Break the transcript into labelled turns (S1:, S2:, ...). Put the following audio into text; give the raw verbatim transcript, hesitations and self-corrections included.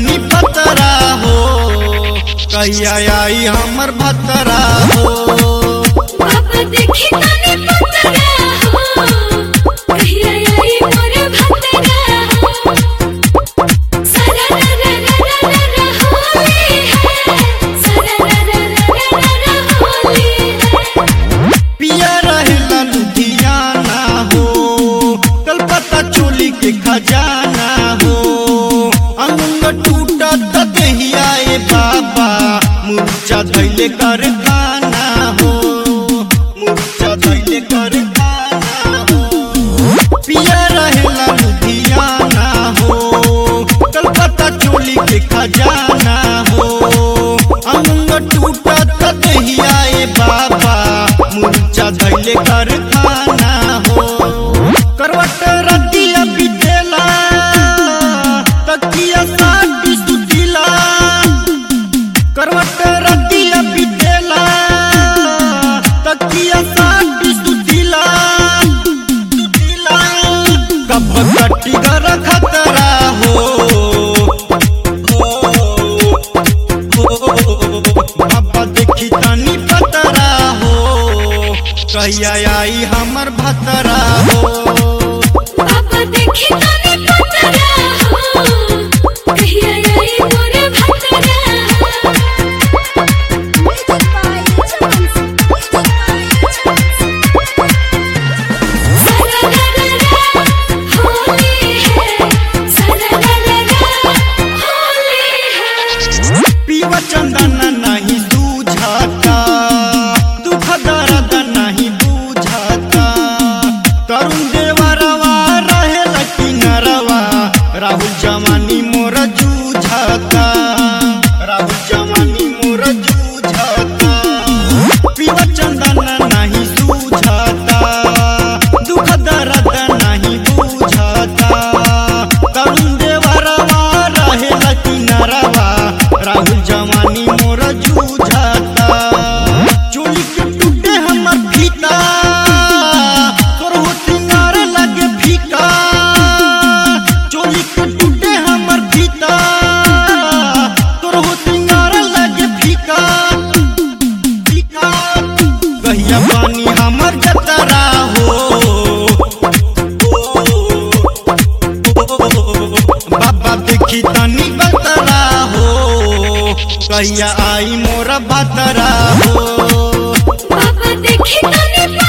S1: तनी पतरा हो, कहिया आई हमर भतरा हो।
S2: बाबा देखी तनी पतरा हो, कहिया आई मोर भतरा हो। सरा रा रा रा रा रा होली है, सरा रा रा रा रा रा होली है।
S1: पिया रहेला लुधियाना हो, कलकत्ता चोली के खजाना हो। अंग टूटा दहिया ए बाबा, मूर्छा धैले कर खाना हो, मूर्छा धैले कर खाना हो। पिया रहेला लुधियाना हो, कलकत्ता चोली के खजाना हो। अंग टूटा दहिया ए बाबा, मूर्छा धैले कर खाना हो। करवट रतिया बितेला, तकिया साटी सुतिला। करवट रतिया बितेला, तकिया साटी सुतिला सुतिला। कब कटी घर खतरा हो, बाबा देखी तनी पतरा हो, कहिया आई हमर भतरा हो।
S2: बाबा देखी तनी पतरा हो, कहिया आई मोर भतरा हो। सरा रा रा रा होली है, सरा रा रा रा होली है।
S1: पीवा चंदन नहीं सूझाता, दुख दर्द नहीं बुझाता। तरुण देवरवा रहे किनरवा, राहुल जवानी मोर जूझाता, राहुल जवानी मोर जूझाता। पीवा चंदन नहीं सूझाता, दुख दर्द नहीं बुझाता। तरुण देवरवा रहे किनरवा, राहुल जवानी मोर जूझाता। चोली के टूटे हमर फीता, तोर हो सिंगार लगे फीका। चोली के टूटे हमर फीता, तोर हो सिंगार लगे फीका फीका। कहिया पानी हमर जतरा हो, बाबा देखी तनी बतरा हो, कहिया आई मोर भतरा हो।
S2: बाबा देखी तनी